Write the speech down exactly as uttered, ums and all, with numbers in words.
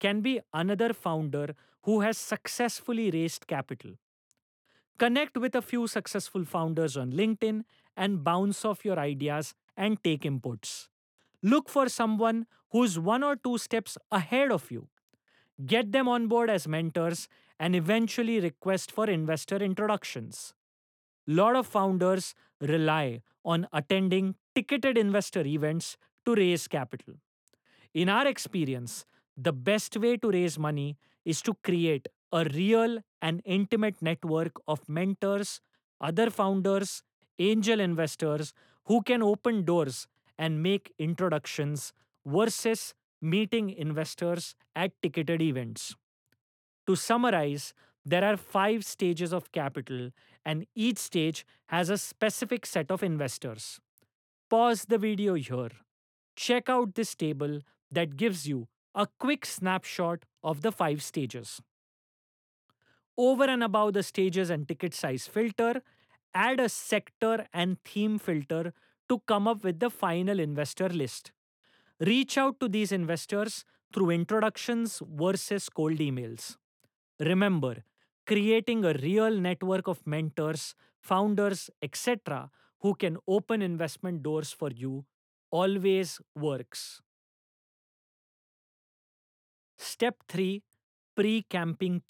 can be another founder who has successfully raised capital. Connect with a few successful founders on LinkedIn and bounce off your ideas and take inputs. Look for someone who's one or two steps ahead of you. Get them on board as mentors and eventually request for investor introductions. Lot of founders rely on attending ticketed investor events to raise capital. In our experience, the best way to raise money is to create a real and intimate network of mentors, other founders, angel investors who can open doors and make introductions versus meeting investors at ticketed events. To summarize, there are five stages of capital, and each stage has a specific set of investors. Pause the video here. Check out this table that gives you a quick snapshot of the five stages. Over and above the stages and ticket size filter, add a sector and theme filter to come up with the final investor list. Reach out to these investors through introductions versus cold emails. Remember, creating a real network of mentors, founders, et cetera, who can open investment doors for you always works. Step three, pre camping